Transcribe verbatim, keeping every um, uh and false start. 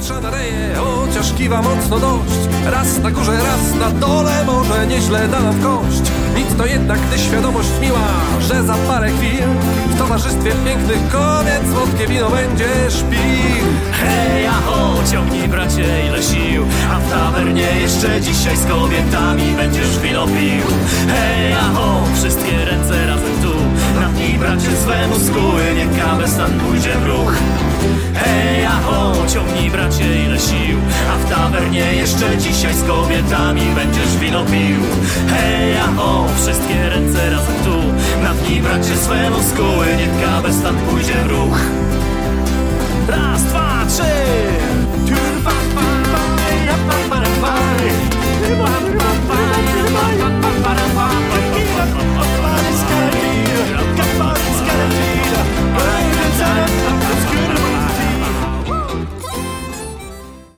patrzę na reję, chociaż kiwa mocno dość. Raz na górze, raz na dole, może nieźle da nam w kość. Nic to jednak, gdy świadomość miła, że za parę chwil w towarzystwie pięknych kobiet słodkie wino będziesz pił. Hej, aho, ciągnij bracie ile sił, a w tawernie jeszcze dzisiaj z kobietami będziesz wino pił. Hej, aho, wszystkie ręce razem tu, napnij bracie swemu skóły, niech kabestan pójdzie w ruch. Hej, aho, ciągnij bracie ile sił, a w tawernie jeszcze dzisiaj z kobietami będziesz wino pił. Hej, aho, wszystkie ręce razem tu, napnij bracie swemu skóły, niech kabestan pójdzie w ruch. Raz, dwa,